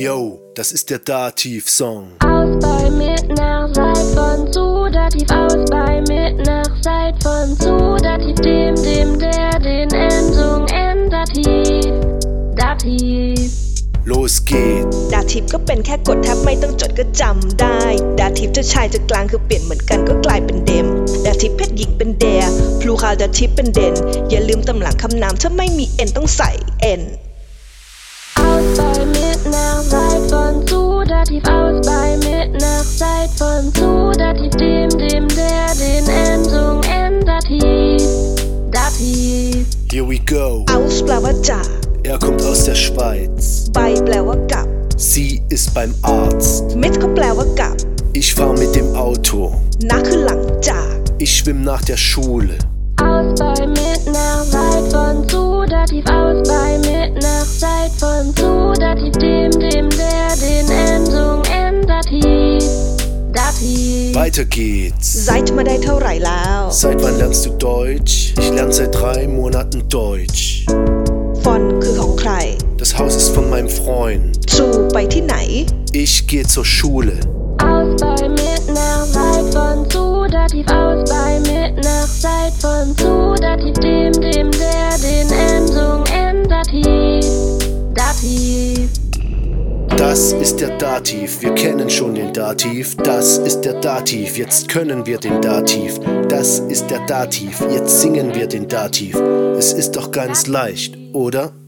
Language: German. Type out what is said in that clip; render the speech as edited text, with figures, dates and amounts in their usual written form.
Yo, das ist der Dativ-Song. Aus bei mit nach Seit von zu Dativ, aus bei mit nach Seit von zu Dativ, dem, der, den Endung Dativ, Dativ. Los geht ดาทิฟก็เป็นแค่กดแทบไม่ต้องจดก็จำได้ดาทิฟจะชายจะกลางคือเปลี่ยนเหมือนกันก็กลายเป็นเดมดาทิฟเพศหญิงเป็นเดร์พลูคาวดาทิฟเป็นเดนอย่าลืมตำหลังคำนามถ้าไม่มีเอ็นต้องใส่เอ็น Aus bei mit nach Seit von zu Dativ, aus bei mit nach Seit von zu Dativ, dem, der, den Endung Dativ, Dativ. Here we go. เอาส์แปลว่าจาก Er kommt aus der Schweiz. ไปแปลว่ากับ Sie ist beim Arzt. มิดก็แปลว่ากับ Ich fahr mit dem Auto. นักคือหลังจาก Ich schwimm nach der Schule. Aus bei mit nach Seit von zu Dativ, aus bei mit nach Seit von zu Dativ, dem, der, den Endung Dativ, Dativ. Weiter geht's. ไซต์มาได้เท่าไหร่แล้ว Seit wann lernst du Deutsch? Ich lern seit 3 Monaten Deutsch. ฟอนคือของใคร Das Haus ist von meinem Freund. ชูไปที่ไหน Ich geh zur Schule. Aus bei mit nach Seit von zu Dativ, aus bei mit nach Seit von zu Dativ, dem, der, den Endung Dativ, Dativ. Das ist der Dativ, wir kennen schon den Dativ. Das ist der Dativ, jetzt können wir den Dativ. Das ist der Dativ, jetzt singen wir den Dativ. Es ist doch ganz leicht, oder?